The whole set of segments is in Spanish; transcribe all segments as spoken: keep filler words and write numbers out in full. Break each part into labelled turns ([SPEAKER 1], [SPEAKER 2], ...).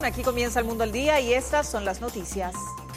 [SPEAKER 1] Aquí comienza El Mundo al Día y estas son las noticias.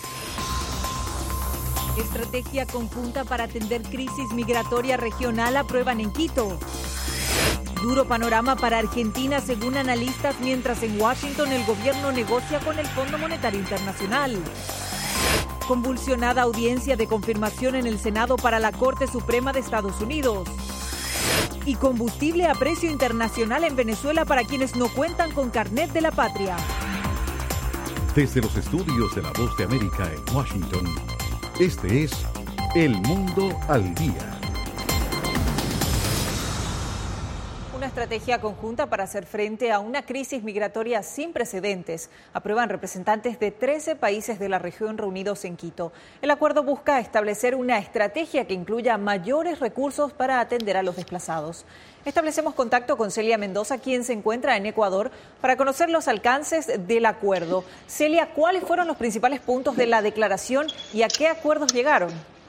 [SPEAKER 2] Estrategia conjunta para atender crisis migratoria regional aprueban en Quito. Duro panorama para Argentina según analistas, mientras en Washington el gobierno negocia con el Fondo Monetario Internacional. Convulsionada audiencia de confirmación en el Senado para la Corte Suprema de Estados Unidos. Y combustible a precio internacional en Venezuela para quienes no cuentan con carnet de la patria.
[SPEAKER 3] Desde los estudios de La Voz de América en Washington, este es El Mundo al Día.
[SPEAKER 1] Una estrategia conjunta para hacer frente a una crisis migratoria sin precedentes, aprueban representantes de trece países de la región reunidos en Quito. El acuerdo busca establecer una estrategia que incluya mayores recursos para atender a los desplazados. Establecemos contacto con Celia Mendoza, quien se encuentra en Ecuador, para conocer los alcances del acuerdo. Celia, ¿cuáles fueron los principales puntos de la declaración y a qué acuerdos llegaron?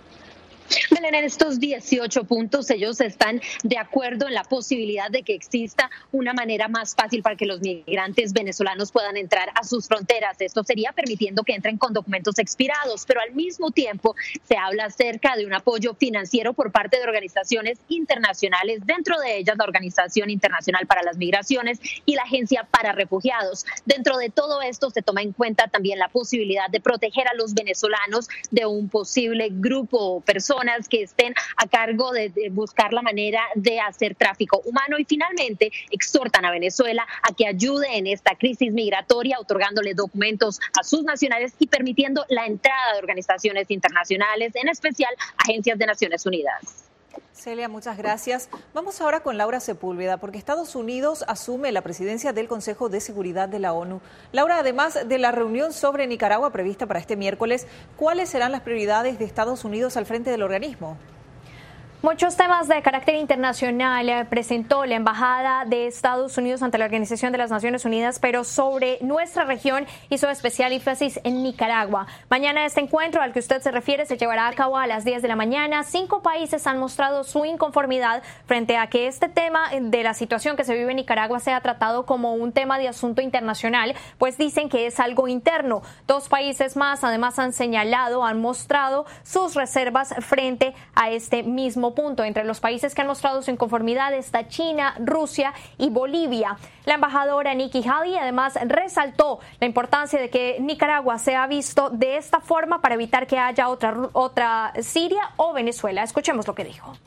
[SPEAKER 4] Belén, en estos dieciocho puntos ellos están de acuerdo en la posibilidad de que exista una manera más fácil para que los migrantes venezolanos puedan entrar a sus fronteras. Esto sería permitiendo que entren con documentos expirados, pero al mismo tiempo se habla acerca de un apoyo financiero por parte de organizaciones internacionales, dentro de ellas la Organización Internacional para las Migraciones y la Agencia para Refugiados. Dentro de todo esto se toma en cuenta también la posibilidad de proteger a los venezolanos de un posible grupo o personas que estén a cargo de, de buscar la manera de hacer tráfico humano, y finalmente exhortan a Venezuela a que ayude en esta crisis migratoria, otorgándole documentos a sus nacionales y permitiendo la entrada de organizaciones internacionales, en especial agencias de Naciones Unidas.
[SPEAKER 1] Celia, muchas gracias. Vamos ahora con Laura Sepúlveda, porque Estados Unidos asume la presidencia del Consejo de Seguridad de la ONU. Laura, además de la reunión sobre Nicaragua prevista para este miércoles, ¿cuáles serán las prioridades de Estados Unidos al frente del organismo?
[SPEAKER 5] Muchos temas de carácter internacional presentó la Embajada de Estados Unidos ante la Organización de las Naciones Unidas, pero sobre nuestra región hizo especial énfasis en Nicaragua. Mañana este encuentro al que usted se refiere se llevará a cabo a las diez de la mañana. Cinco países han mostrado su inconformidad frente a que este tema de la situación que se vive en Nicaragua sea tratado como un tema de asunto internacional, pues dicen que es algo interno. Dos países más además han señalado, han mostrado sus reservas frente a este mismo punto. Entre los países que han mostrado su inconformidad está China, Rusia y Bolivia. La embajadora Nikki Haley además resaltó la importancia de que Nicaragua sea visto de esta forma para evitar que haya otra, otra Siria o Venezuela. Escuchemos lo que dijo.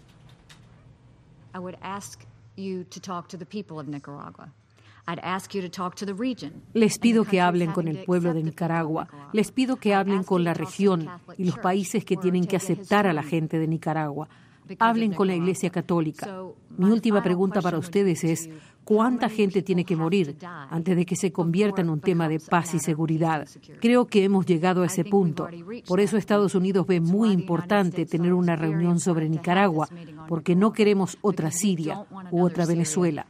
[SPEAKER 6] I would ask you to talk to the people of Nicaragua.
[SPEAKER 7] Les pido que hablen con el pueblo de Nicaragua, les pido que hablen con la región y los países que tienen que aceptar a la gente de Nicaragua. Hablen con la Iglesia Católica. Mi última pregunta para ustedes es, ¿cuánta gente tiene que morir antes de que se convierta en un tema de paz y seguridad? Creo que hemos llegado a ese punto. Por eso Estados Unidos ve muy importante tener una reunión sobre Nicaragua, porque no queremos otra Siria u otra Venezuela.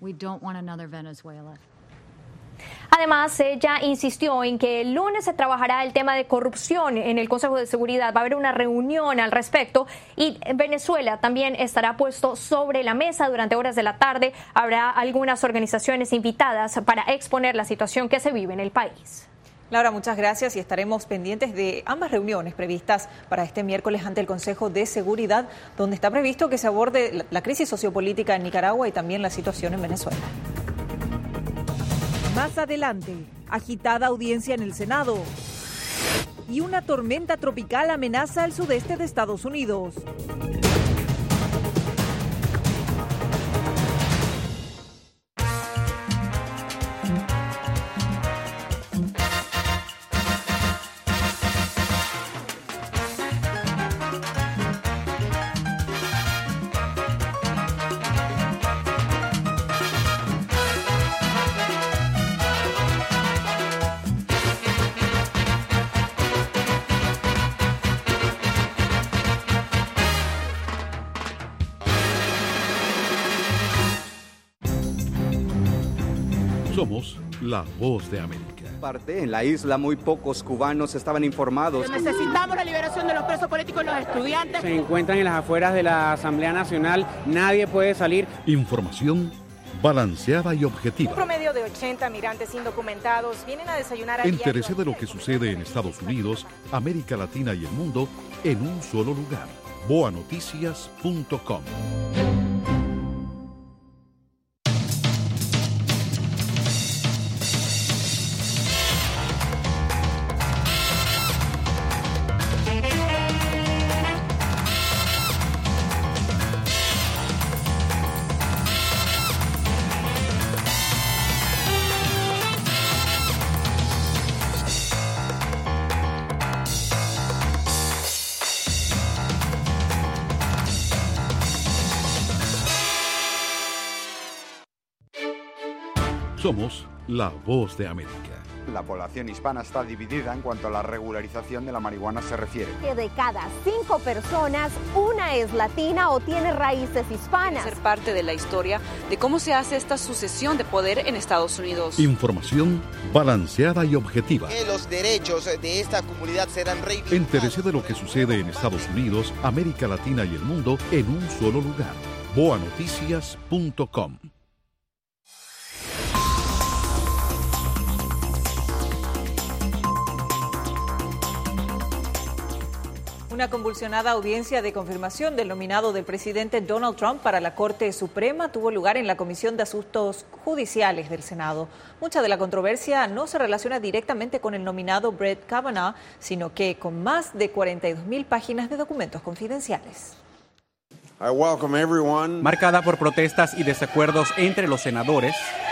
[SPEAKER 5] Además, ella insistió en que el lunes se trabajará el tema de corrupción en el Consejo de Seguridad. Va a haber una reunión al respecto y Venezuela también estará puesto sobre la mesa durante horas de la tarde. Habrá algunas organizaciones invitadas para exponer la situación que se vive en el país.
[SPEAKER 1] Laura, muchas gracias y estaremos pendientes de ambas reuniones previstas para este miércoles ante el Consejo de Seguridad, donde está previsto que se aborde la crisis sociopolítica en Nicaragua y también la situación en Venezuela.
[SPEAKER 2] Más adelante, agitada audiencia en el Senado y una tormenta tropical amenaza al sudeste de Estados Unidos.
[SPEAKER 3] Somos la Voz de América.
[SPEAKER 8] Parte en la isla muy pocos cubanos estaban informados.
[SPEAKER 9] Necesitamos la liberación de los presos políticos y los estudiantes.
[SPEAKER 10] Se encuentran en las afueras de la Asamblea Nacional, nadie puede salir.
[SPEAKER 3] Información balanceada y objetiva.
[SPEAKER 9] Un promedio de ochenta migrantes indocumentados vienen a desayunar a
[SPEAKER 3] Entérese de lo que sucede en Estados Unidos, América Latina y el mundo en un solo lugar. boa noticias punto com. Somos la voz de América.
[SPEAKER 10] La población hispana está dividida en cuanto a la regularización de la marihuana se refiere.
[SPEAKER 11] Que de cada cinco personas, una es latina o tiene raíces hispanas.
[SPEAKER 12] Ser parte de la historia de cómo se hace esta sucesión de poder en Estados Unidos.
[SPEAKER 3] Información balanceada y objetiva.
[SPEAKER 13] Que los derechos de esta comunidad serán reivindicados.
[SPEAKER 3] Entérese de lo que sucede en Estados Unidos, América Latina y el mundo en un solo lugar. boa noticias punto com.
[SPEAKER 1] Una convulsionada audiencia de confirmación del nominado del presidente Donald Trump para la Corte Suprema tuvo lugar en la Comisión de Asuntos Judiciales del Senado. Mucha de la controversia no se relaciona directamente con el nominado Brett Kavanaugh, sino que con más de cuarenta y dos mil páginas de documentos confidenciales.
[SPEAKER 14] Marcada por protestas y desacuerdos entre los senadores,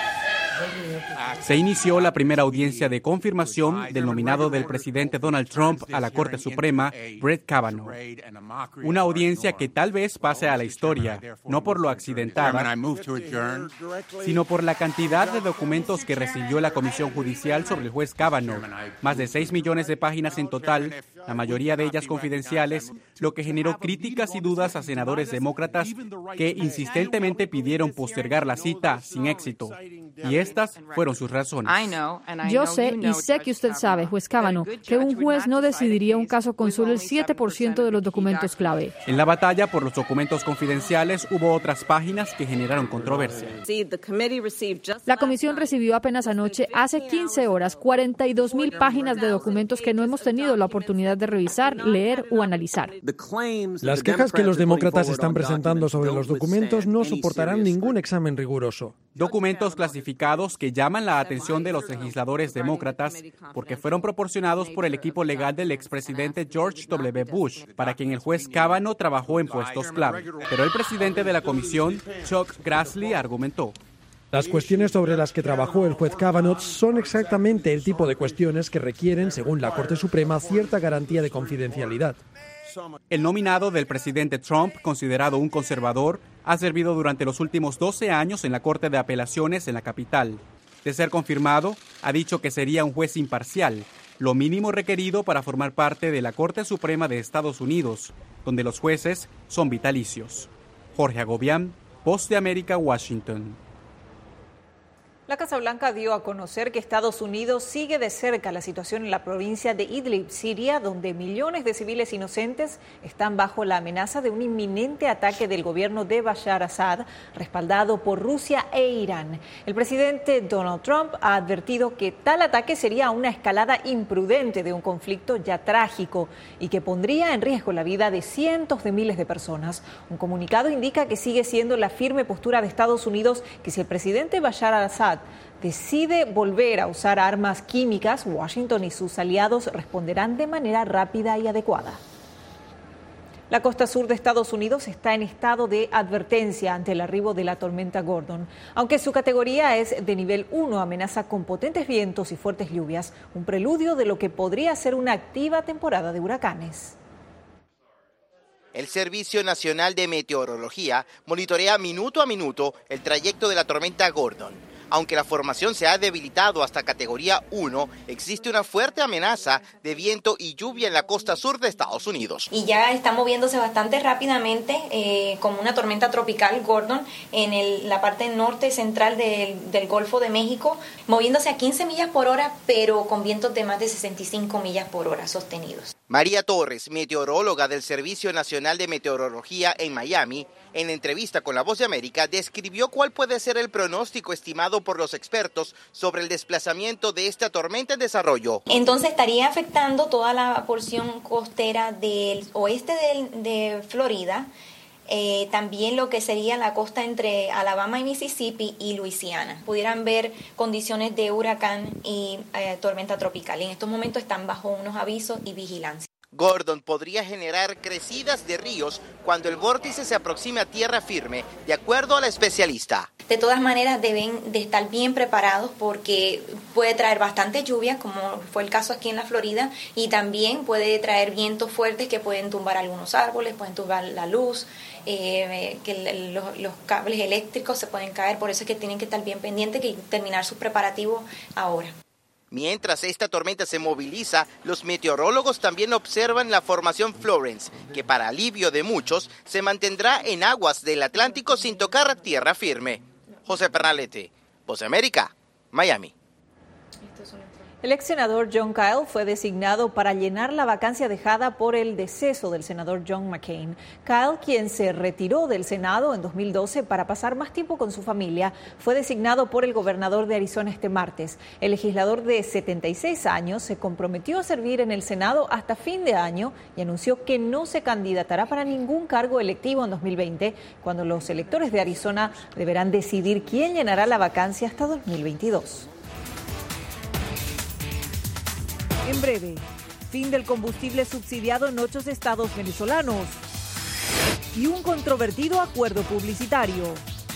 [SPEAKER 14] se inició la primera audiencia de confirmación del nominado del presidente Donald Trump a la Corte Suprema, Brett Kavanaugh. Una audiencia que tal vez pase a la historia, no por lo accidentada, sino por la cantidad de documentos que recibió la Comisión Judicial sobre el juez Kavanaugh. Más de seis millones de páginas en total, la mayoría de ellas confidenciales, lo que generó críticas y dudas a senadores demócratas que insistentemente pidieron postergar la cita sin éxito. Y estas fueron sus razones.
[SPEAKER 15] Yo sé y sé que usted sabe, juez Kavanaugh, que un juez no decidiría un caso con solo el siete por ciento de los documentos clave.
[SPEAKER 14] En la batalla por los documentos confidenciales hubo otras páginas que generaron controversia.
[SPEAKER 15] La comisión recibió apenas anoche, hace quince horas, cuarenta y dos mil páginas de documentos que no hemos tenido la oportunidad de revisar, leer o analizar.
[SPEAKER 16] Las quejas que los demócratas están presentando sobre los documentos no soportarán ningún examen riguroso.
[SPEAKER 14] Documentos clasificados que llaman la atención de los legisladores demócratas porque fueron proporcionados por el equipo legal del expresidente George W. Bush, para quien el juez Kavanaugh trabajó en puestos clave. Pero el presidente de la comisión, Chuck Grassley, argumentó:
[SPEAKER 16] las cuestiones sobre las que trabajó el juez Kavanaugh son exactamente el tipo de cuestiones que requieren, según la Corte Suprema, cierta garantía de confidencialidad.
[SPEAKER 14] El nominado del presidente Trump, considerado un conservador, ha servido durante los últimos doce años en la Corte de Apelaciones en la capital. De ser confirmado, ha dicho que sería un juez imparcial, lo mínimo requerido para formar parte de la Corte Suprema de Estados Unidos, donde los jueces son vitalicios. Jorge Agobián, Voz de América, Washington.
[SPEAKER 1] La Casa Blanca dio a conocer que Estados Unidos sigue de cerca la situación en la provincia de Idlib, Siria, donde millones de civiles inocentes están bajo la amenaza de un inminente ataque del gobierno de Bashar Assad, respaldado por Rusia e Irán. El presidente Donald Trump ha advertido que tal ataque sería una escalada imprudente de un conflicto ya trágico y que pondría en riesgo la vida de cientos de miles de personas. Un comunicado indica que sigue siendo la firme postura de Estados Unidos que si el presidente Bashar Assad decide volver a usar armas químicas, Washington y sus aliados responderán de manera rápida y adecuada. La costa sur de Estados Unidos está en estado de advertencia ante el arribo de la tormenta Gordon. Aunque su categoría es de nivel uno, amenaza con potentes vientos y fuertes lluvias, un preludio de lo que podría ser una activa temporada de huracanes.
[SPEAKER 13] El Servicio Nacional de Meteorología monitorea minuto a minuto el trayecto de la tormenta Gordon. Aunque la formación se ha debilitado hasta categoría uno, existe una fuerte amenaza de viento y lluvia en la costa sur de Estados Unidos.
[SPEAKER 17] Y ya está moviéndose bastante rápidamente eh, como una tormenta tropical Gordon en el, la parte norte central del, del Golfo de México, moviéndose a quince millas por hora, pero con vientos de más de sesenta y cinco millas por hora sostenidos.
[SPEAKER 13] María Torres, meteoróloga del Servicio Nacional de Meteorología en Miami, en entrevista con La Voz de América, describió cuál puede ser el pronóstico estimado por los expertos sobre el desplazamiento de esta tormenta en desarrollo.
[SPEAKER 17] Entonces estaría afectando toda la porción costera del oeste de, de Florida, eh, también lo que sería la costa entre Alabama y Mississippi y Luisiana. Pudieran ver condiciones de huracán y eh, tormenta tropical. En estos momentos están bajo unos avisos y vigilancia.
[SPEAKER 13] Gordon podría generar crecidas de ríos cuando el vórtice se aproxime a tierra firme, de acuerdo a la especialista.
[SPEAKER 17] De todas maneras deben de estar bien preparados porque puede traer bastante lluvia, como fue el caso aquí en la Florida, y también puede traer vientos fuertes que pueden tumbar algunos árboles, pueden tumbar la luz, eh, que los, los cables eléctricos se pueden caer, por eso es que tienen que estar bien pendientes y terminar sus preparativos ahora.
[SPEAKER 13] Mientras esta tormenta se moviliza, los meteorólogos también observan la formación Florence, que para alivio de muchos se mantendrá en aguas del Atlántico sin tocar tierra firme. José Pernalete, Voz de América, Miami.
[SPEAKER 1] El ex senador John Kyle fue designado para llenar la vacancia dejada por el deceso del senador John McCain. Kyle, quien se retiró del Senado en dos mil doce para pasar más tiempo con su familia, fue designado por el gobernador de Arizona este martes. El legislador de setenta y seis años se comprometió a servir en el Senado hasta fin de año y anunció que no se candidatará para ningún cargo electivo en dos mil veinte, cuando los electores de Arizona deberán decidir quién llenará la vacancia hasta dos mil veintidós. En breve, fin del combustible subsidiado en ocho estados venezolanos y un controvertido acuerdo publicitario.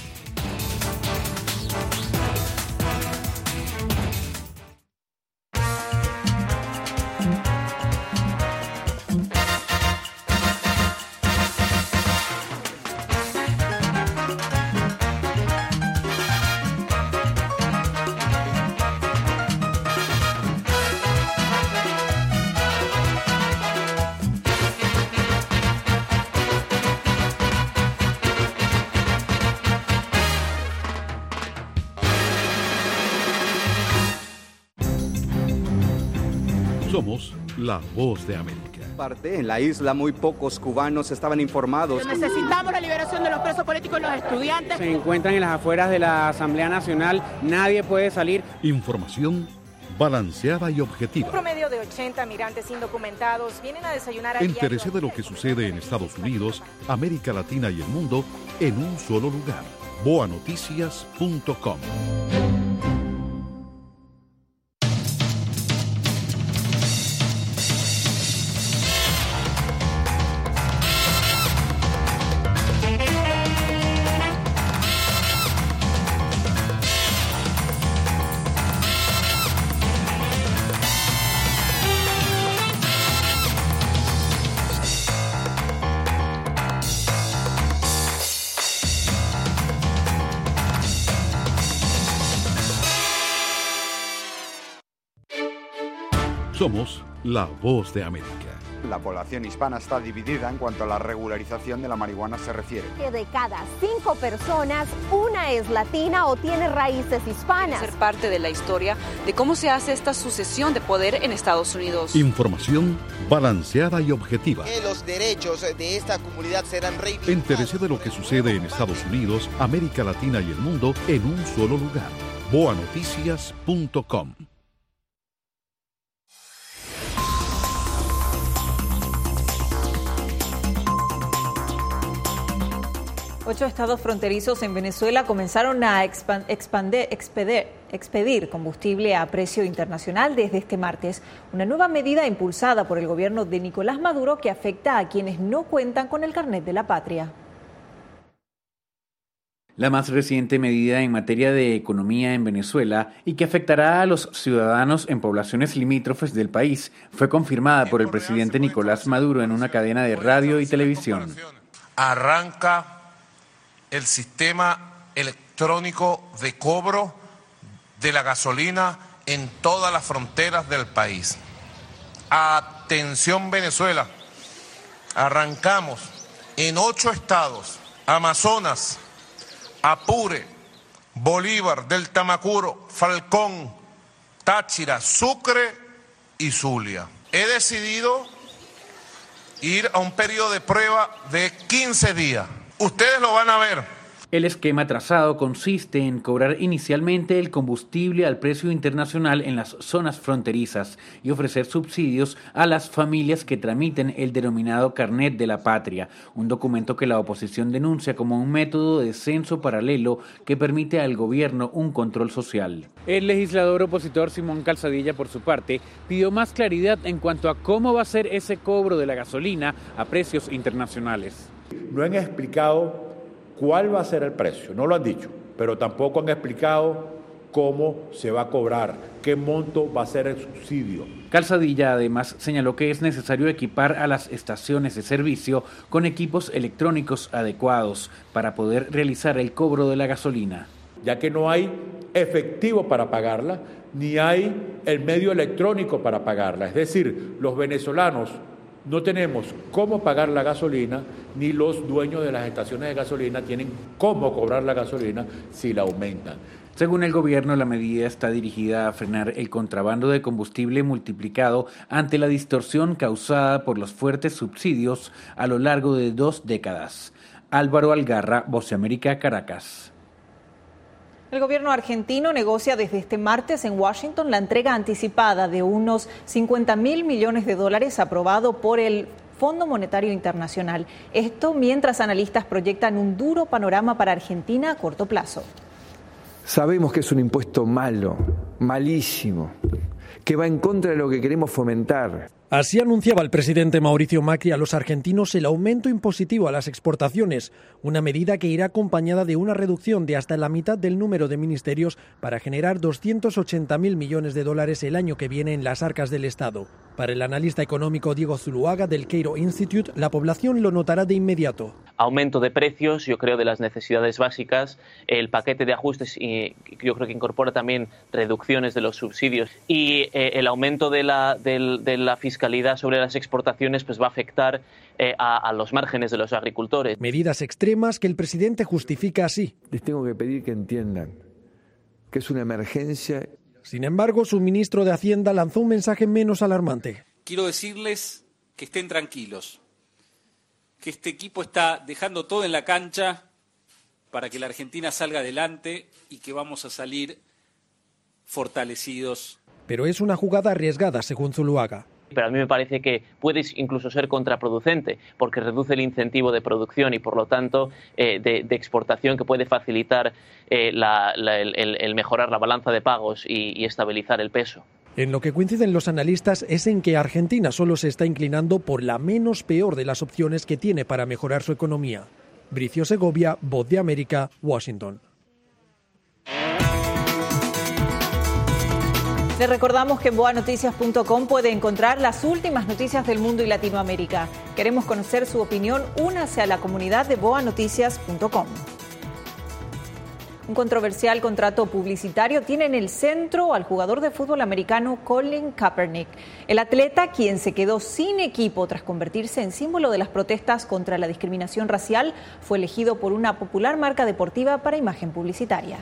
[SPEAKER 3] Somos la Voz de América.
[SPEAKER 8] Parte en la isla muy pocos cubanos estaban informados.
[SPEAKER 18] Necesitamos la liberación de los presos políticos y los estudiantes.
[SPEAKER 19] Se encuentran en las afueras de la Asamblea Nacional, nadie puede salir.
[SPEAKER 3] Información balanceada y objetiva.
[SPEAKER 9] Un promedio de ochenta migrantes indocumentados vienen a desayunar a
[SPEAKER 3] Entérese de lo que sucede en Estados Unidos, América Latina y el mundo en un solo lugar. boa noticias punto com. Somos la Voz de América.
[SPEAKER 10] La población hispana está dividida en cuanto a la regularización de la marihuana se refiere.
[SPEAKER 11] Que de cada cinco personas, una es latina o tiene raíces hispanas.
[SPEAKER 12] Ser parte de la historia de cómo se hace esta sucesión de poder en Estados Unidos.
[SPEAKER 3] Información balanceada y objetiva.
[SPEAKER 13] Que los derechos de esta comunidad serán reivindicados.
[SPEAKER 3] Entérese de lo que sucede en Estados Unidos, América Latina y el mundo en un solo lugar. boa noticias punto com.
[SPEAKER 1] Ocho estados fronterizos en Venezuela comenzaron a expandir, expedir, expedir combustible a precio internacional desde este martes, una nueva medida impulsada por el gobierno de Nicolás Maduro que afecta a quienes no cuentan con el carnet de la patria.
[SPEAKER 20] La más reciente medida en materia de economía en Venezuela y que afectará a los ciudadanos en poblaciones limítrofes del país fue confirmada por el presidente Nicolás Maduro en una cadena de radio y televisión.
[SPEAKER 21] Arranca el sistema electrónico de cobro de la gasolina en todas las fronteras del país. Atención Venezuela, arrancamos en ocho estados: Amazonas, Apure, Bolívar, del Tamacuro, Falcón, Táchira, Sucre y Zulia. He decidido ir a un periodo de prueba de quince días. Ustedes lo van a ver.
[SPEAKER 20] El esquema trazado consiste en cobrar inicialmente el combustible al precio internacional en las zonas fronterizas y ofrecer subsidios a las familias que tramiten el denominado Carnet de la Patria, un documento que la oposición denuncia como un método de censo paralelo que permite al gobierno un control social. El legislador opositor Simón Calzadilla, por su parte, pidió más claridad en cuanto a cómo va a ser ese cobro de la gasolina a precios internacionales.
[SPEAKER 4] No han explicado cuál va a ser el precio, no lo han dicho, pero tampoco han explicado cómo se va a cobrar, qué monto va a ser el subsidio.
[SPEAKER 20] Calzadilla además señaló que es necesario equipar a las estaciones de servicio con equipos electrónicos adecuados para poder realizar el cobro de la gasolina.
[SPEAKER 4] Ya que no hay efectivo para pagarla, ni hay el medio electrónico para pagarla, es decir, los venezolanos no tenemos cómo pagar la gasolina, ni los dueños de las estaciones de gasolina tienen cómo cobrar la gasolina si la aumentan.
[SPEAKER 20] Según el gobierno, la medida está dirigida a frenar el contrabando de combustible multiplicado ante la distorsión causada por los fuertes subsidios a lo largo de dos décadas. Álvaro Algarra, Voz de América, Caracas.
[SPEAKER 1] El gobierno argentino negocia desde este martes en Washington la entrega anticipada de unos cincuenta mil millones de dólares aprobado por el Fondo Monetario Internacional. Esto mientras analistas proyectan un duro panorama para Argentina a corto plazo.
[SPEAKER 22] Sabemos que es un impuesto malo, malísimo, que va en contra de lo que queremos fomentar.
[SPEAKER 16] Así anunciaba el presidente Mauricio Macri a los argentinos el aumento impositivo a las exportaciones, una medida que irá acompañada de una reducción de hasta la mitad del número de ministerios para generar doscientos ochenta mil millones de dólares el año que viene en las arcas del Estado. Para el analista económico Diego Zuluaga del Cairo Institute, la población lo notará de inmediato.
[SPEAKER 23] Aumento de precios, yo creo, de las necesidades básicas, el paquete de ajustes, y yo creo que incorpora también reducciones de los subsidios y eh, el aumento de la, de, de la fiscalidad sobre las exportaciones pues va a afectar eh, a, a los márgenes de los agricultores.
[SPEAKER 16] Medidas extremas que el presidente justifica así.
[SPEAKER 22] Les tengo que pedir que entiendan que es una emergencia.
[SPEAKER 16] Sin embargo, su ministro de Hacienda lanzó un mensaje menos alarmante.
[SPEAKER 24] Quiero decirles que estén tranquilos, que este equipo está dejando todo en la cancha para que la Argentina salga adelante y que vamos a salir fortalecidos.
[SPEAKER 16] Pero es una jugada arriesgada, según Zuluaga.
[SPEAKER 23] Pero a mí me parece que puede incluso ser contraproducente porque reduce el incentivo de producción y por lo tanto eh, de, de exportación que puede facilitar eh, la, la, el, el mejorar la balanza de pagos y, y estabilizar el peso.
[SPEAKER 16] En lo que coinciden los analistas es en que Argentina solo se está inclinando por la menos peor de las opciones que tiene para mejorar su economía. Bricio Segovia, Voz de América, Washington.
[SPEAKER 1] Les recordamos que en boa noticias punto com puede encontrar las últimas noticias del mundo y Latinoamérica. Queremos conocer su opinión. Únase a la comunidad de boa noticias punto com. Un controversial contrato publicitario tiene en el centro al jugador de fútbol americano Colin Kaepernick. El atleta, quien se quedó sin equipo tras convertirse en símbolo de las protestas contra la discriminación racial, fue elegido por una popular marca deportiva para imagen publicitaria.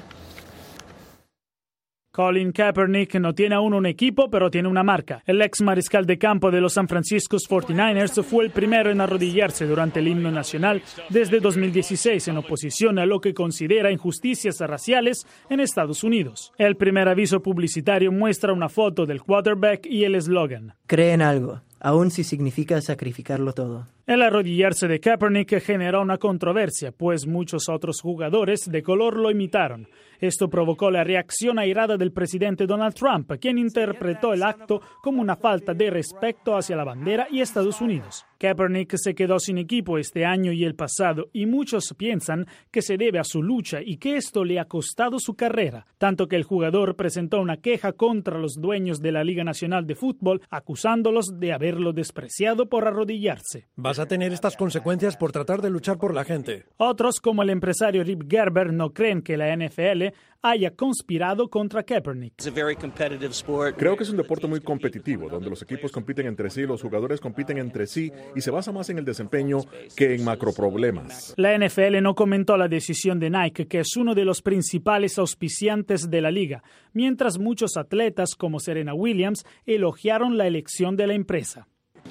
[SPEAKER 25] Colin Kaepernick no tiene aún un equipo, pero tiene una marca. El ex mariscal de campo de los San Francisco cuarenta y nueve ers fue el primero en arrodillarse durante el himno nacional desde dos mil dieciséis en oposición a lo que considera injusticias raciales en Estados Unidos. El primer aviso publicitario muestra una foto del quarterback y el eslogan:
[SPEAKER 26] Cree en algo, aun si significa sacrificarlo todo.
[SPEAKER 25] El arrodillarse de Kaepernick generó una controversia, pues muchos otros jugadores de color lo imitaron. Esto provocó la reacción airada del presidente Donald Trump, quien interpretó el acto como una falta de respeto hacia la bandera y Estados Unidos. Kaepernick se quedó sin equipo este año y el pasado, y muchos piensan que se debe a su lucha y que esto le ha costado su carrera, tanto que el jugador presentó una queja contra los dueños de la Liga Nacional de Fútbol, acusándolos de haberlo despreciado por arrodillarse.
[SPEAKER 16] Vas a tener estas consecuencias por tratar de luchar por la gente.
[SPEAKER 25] Otros, como el empresario Rip Gerber, no creen que la N F L haya conspirado contra Kaepernick.
[SPEAKER 27] Creo que es un deporte muy competitivo, donde los equipos compiten entre sí, los jugadores compiten entre sí y se basa más en el desempeño que en macroproblemas.
[SPEAKER 25] La N F L no comentó la decisión de Nike, que es uno de los principales auspiciantes de la liga, mientras muchos atletas como Serena Williams elogiaron la elección de la empresa.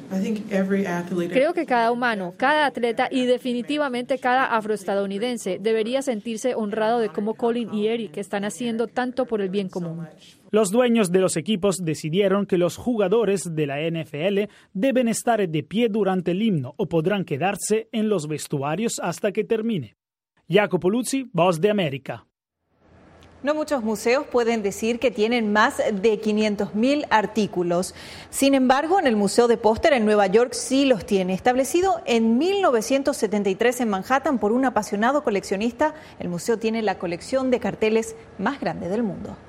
[SPEAKER 2] Creo que cada humano, cada atleta y definitivamente cada afroestadounidense debería sentirse honrado de cómo Colin y Eric están haciendo tanto por el bien común.
[SPEAKER 25] Los dueños de los equipos decidieron que los jugadores de la N F L deben estar de pie durante el himno o podrán quedarse en los vestuarios hasta que termine. Jacopo Luzzi, Voz de América.
[SPEAKER 1] No muchos museos pueden decir que tienen más de quinientos mil artículos. Sin embargo, en el Museo de Póster en Nueva York sí los tiene. Establecido en mil novecientos setenta y tres en Manhattan por un apasionado coleccionista, el museo tiene la colección de carteles más grande del mundo.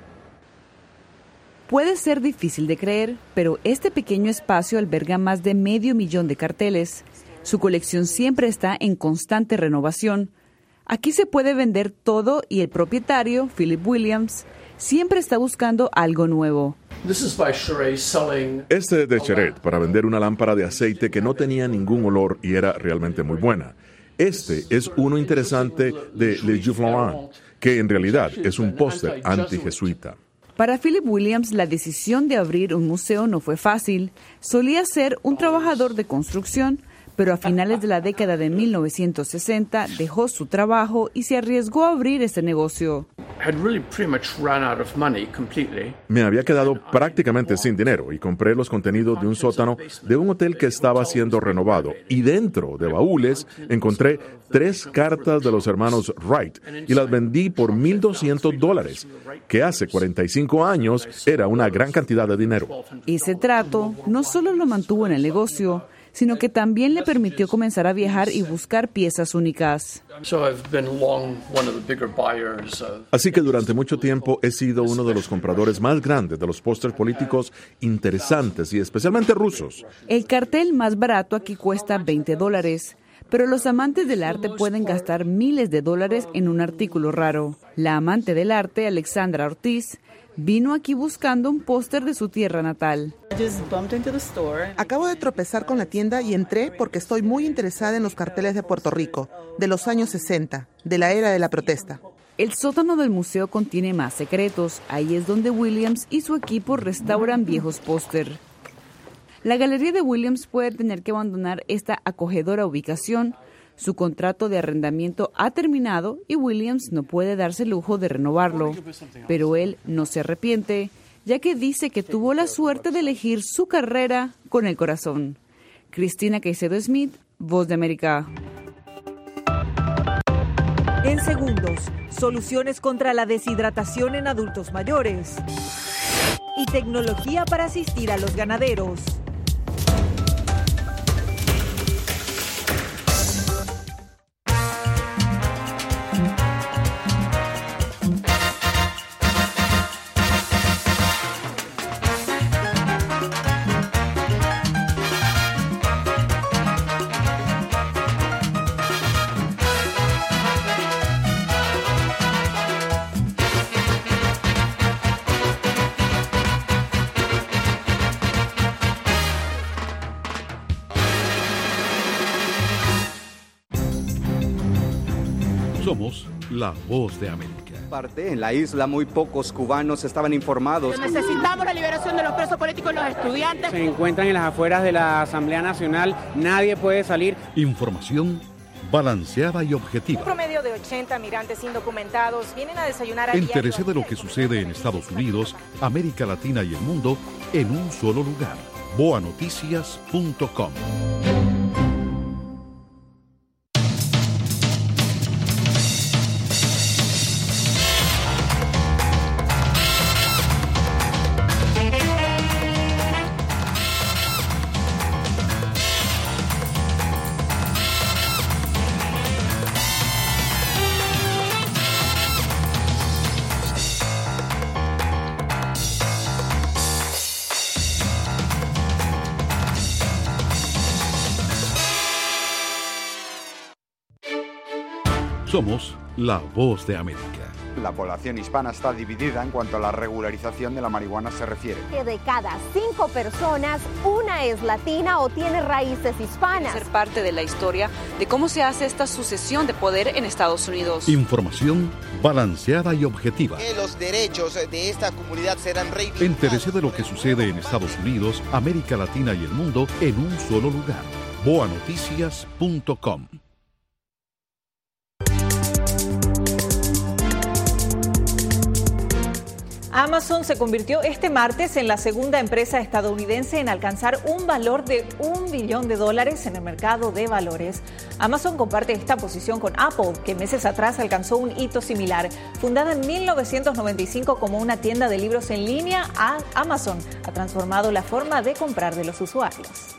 [SPEAKER 5] Puede ser difícil de creer, pero este pequeño espacio alberga más de medio millón de carteles. Su colección siempre está en constante renovación. Aquí se puede vender todo y el propietario, Philip Williams, siempre está buscando algo nuevo.
[SPEAKER 27] Este es de Cheret para vender una lámpara de aceite que no tenía ningún olor y era realmente muy buena. Este es uno interesante de Le Juif-Laurent, que en realidad es un póster anti-jesuita.
[SPEAKER 5] Para Philip Williams, la decisión de abrir un museo no fue fácil. Solía ser un trabajador de construcción, pero a finales de la década de mil novecientos sesenta dejó su trabajo y se arriesgó a abrir este negocio.
[SPEAKER 27] Me había quedado prácticamente sin dinero y compré los contenidos de un sótano de un hotel que estaba siendo renovado. Y dentro de baúles encontré tres cartas de los hermanos Wright y las vendí por mil doscientos dólares, que hace cuarenta y cinco años era una gran cantidad de dinero.
[SPEAKER 5] Ese trato no solo lo mantuvo en el negocio, sino que también le permitió comenzar a viajar y buscar piezas únicas.
[SPEAKER 27] Así que durante mucho tiempo he sido uno de los compradores más grandes de los pósters políticos interesantes y especialmente rusos.
[SPEAKER 5] El cartel más barato aquí cuesta veinte dólares, pero los amantes del arte pueden gastar miles de dólares en un artículo raro. La amante del arte, Alexandra Ortiz, vino aquí buscando un póster de su tierra natal.
[SPEAKER 6] Acabo de tropezar con la tienda y entré porque estoy muy interesada en los carteles de Puerto Rico, de los años sesenta, de la era de la protesta.
[SPEAKER 5] El sótano del museo contiene más secretos. Ahí es donde Williams y su equipo restauran viejos póster. La galería de Williams puede tener que abandonar esta acogedora ubicación. Su contrato de arrendamiento ha terminado y Williams no puede darse el lujo de renovarlo. Pero él no se arrepiente, ya que dice que tuvo la suerte de elegir su carrera con el corazón. Cristina Caicedo Smith, Voz de América.
[SPEAKER 1] En segundos, soluciones contra la deshidratación en adultos mayores y tecnología para asistir a los ganaderos.
[SPEAKER 3] Somos la Voz de América.
[SPEAKER 8] Parte en la isla, muy pocos cubanos estaban informados.
[SPEAKER 18] Necesitamos la liberación de los presos políticos y los estudiantes.
[SPEAKER 19] Se encuentran en las afueras de la Asamblea Nacional, nadie puede salir.
[SPEAKER 3] Información balanceada y objetiva.
[SPEAKER 9] Un promedio de ochenta migrantes indocumentados vienen a desayunar a
[SPEAKER 3] Entérese de lo que sucede en Estados Unidos, América Latina y el mundo en un solo lugar. boa noticias punto com. Somos la voz de América.
[SPEAKER 7] La población hispana está dividida en cuanto a la regularización de la marihuana se refiere.
[SPEAKER 10] Que de cada cinco personas, una es latina o tiene raíces hispanas.
[SPEAKER 11] Ser parte de la historia de cómo se hace esta sucesión de poder en Estados Unidos.
[SPEAKER 3] Información balanceada y objetiva.
[SPEAKER 13] Que los derechos de esta comunidad serán reivindicados.
[SPEAKER 3] Entérese de lo que sucede en Estados Unidos, América Latina y el mundo en un solo lugar. boa noticias punto com.
[SPEAKER 1] Amazon se convirtió este martes en la segunda empresa estadounidense en alcanzar un valor de un billón de dólares en el mercado de valores. Amazon comparte esta posición con Apple, que meses atrás alcanzó un hito similar. Fundada en mil novecientos noventa y cinco como una tienda de libros en línea, Amazon ha transformado la forma de comprar de los usuarios.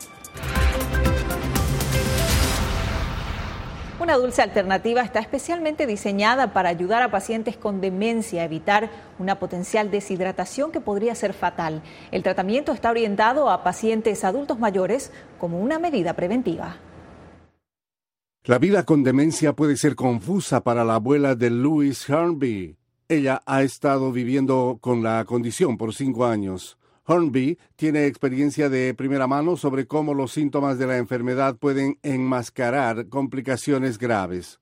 [SPEAKER 1] Una dulce alternativa está especialmente diseñada para ayudar a pacientes con demencia a evitar una potencial deshidratación que podría ser fatal. El tratamiento está orientado a pacientes adultos mayores como una medida preventiva.
[SPEAKER 12] La vida con demencia puede ser confusa para la abuela de Louise Hornby. Ella ha estado viviendo con la condición por cinco años. Hornby tiene experiencia de primera mano sobre cómo los síntomas de la enfermedad pueden enmascarar complicaciones graves.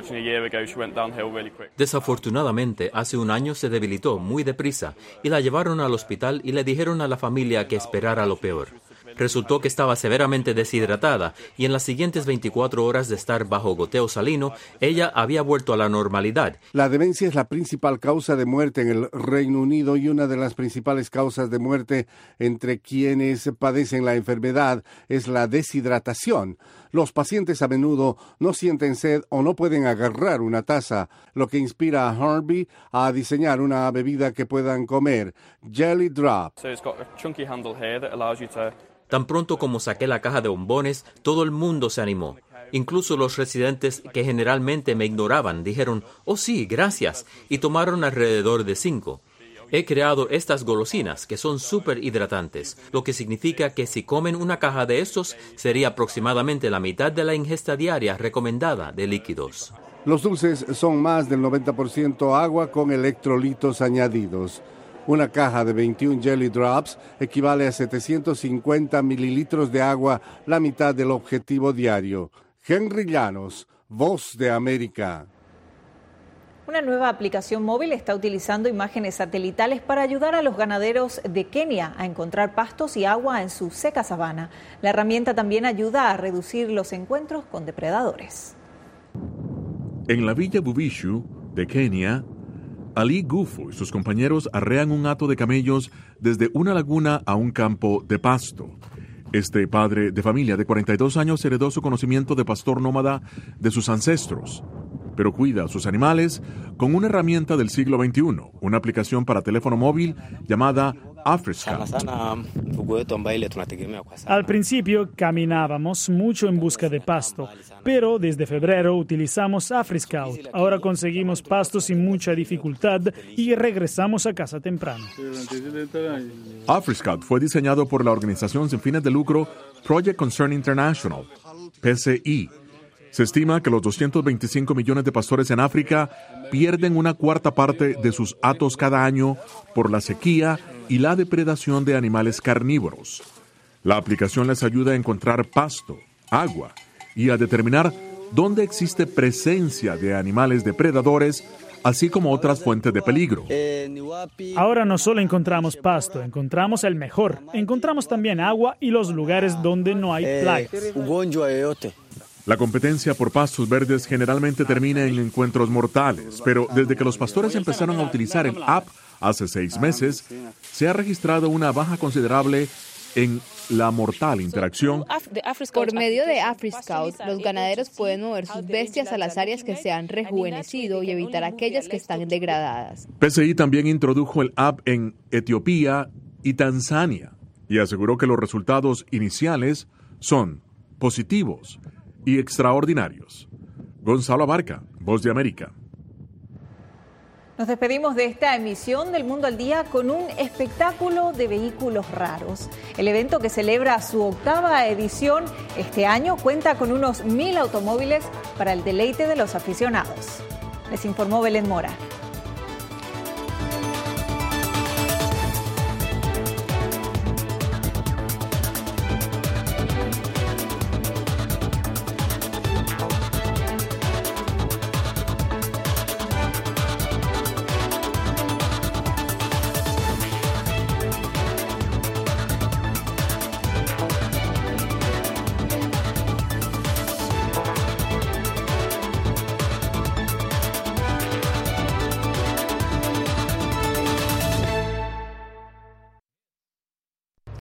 [SPEAKER 14] Desafortunadamente, hace un año se debilitó muy deprisa y la llevaron al hospital y le dijeron a la familia que esperara lo peor. Resultó que estaba severamente deshidratada y en las siguientes veinticuatro horas de estar bajo goteo salino, ella había vuelto a la normalidad.
[SPEAKER 12] La demencia es la principal causa de muerte en el Reino Unido y una de las principales causas de muerte entre quienes padecen la enfermedad es la deshidratación. Los pacientes a menudo no sienten sed o no pueden agarrar una taza, lo que inspira a Hornby a diseñar una bebida que puedan comer, Jelly Drop.
[SPEAKER 14] Tan pronto como saqué la caja de bombones, todo el mundo se animó. Incluso los residentes que generalmente me ignoraban dijeron, «Oh sí, gracias», y tomaron alrededor de cinco. He creado estas golosinas que son súper hidratantes, lo que significa que si comen una caja de estos sería aproximadamente la mitad de la ingesta diaria recomendada de líquidos.
[SPEAKER 12] Los dulces son más del noventa por ciento agua con electrolitos añadidos. Una caja de veintiún Jelly Drops equivale a setecientos cincuenta mililitros de agua, la mitad del objetivo diario. Henry Llanos, Voz de América.
[SPEAKER 1] Una nueva aplicación móvil está utilizando imágenes satelitales para ayudar a los ganaderos de Kenia a encontrar pastos y agua en su seca sabana. La herramienta también ayuda a reducir los encuentros con depredadores.
[SPEAKER 27] En la villa Bubishu de Kenia, Ali Gufo y sus compañeros arrean un hato de camellos desde una laguna a un campo de pasto. Este padre de familia de cuarenta y dos años heredó su conocimiento de pastor nómada de sus ancestros, pero cuida a sus animales con una herramienta del siglo veintiuno, una aplicación para teléfono móvil llamada AfriScout.
[SPEAKER 25] Al principio caminábamos mucho en busca de pasto, pero desde febrero utilizamos AfriScout. Ahora conseguimos pasto sin mucha dificultad y regresamos a casa temprano.
[SPEAKER 27] AfriScout fue diseñado por la organización sin fines de lucro Project Concern International, P C I. Se estima que los doscientos veinticinco millones de pastores en África pierden una cuarta parte de sus hatos cada año por la sequía y la depredación de animales carnívoros. La aplicación les ayuda a encontrar pasto, agua y a determinar dónde existe presencia de animales depredadores, así como otras fuentes de peligro.
[SPEAKER 25] Ahora no solo encontramos pasto, encontramos el mejor. Encontramos también agua y los lugares donde no hay plagas.
[SPEAKER 27] La competencia por pastos verdes generalmente termina en encuentros mortales, pero desde que los pastores empezaron a utilizar el app hace seis meses, se ha registrado una baja considerable en la mortal interacción.
[SPEAKER 15] Por medio de AfriScout, los ganaderos pueden mover sus bestias a las áreas que se han rejuvenecido y evitar aquellas que están degradadas.
[SPEAKER 27] P C I también introdujo el app en Etiopía y Tanzania y aseguró que los resultados iniciales son positivos y extraordinarios. Gonzalo Abarca, Voz de América.
[SPEAKER 1] Nos despedimos de esta emisión del Mundo al Día con un espectáculo de vehículos raros. El evento, que celebra su octava edición este año, cuenta con unos mil automóviles para el deleite de los aficionados. Les informó Belén Mora.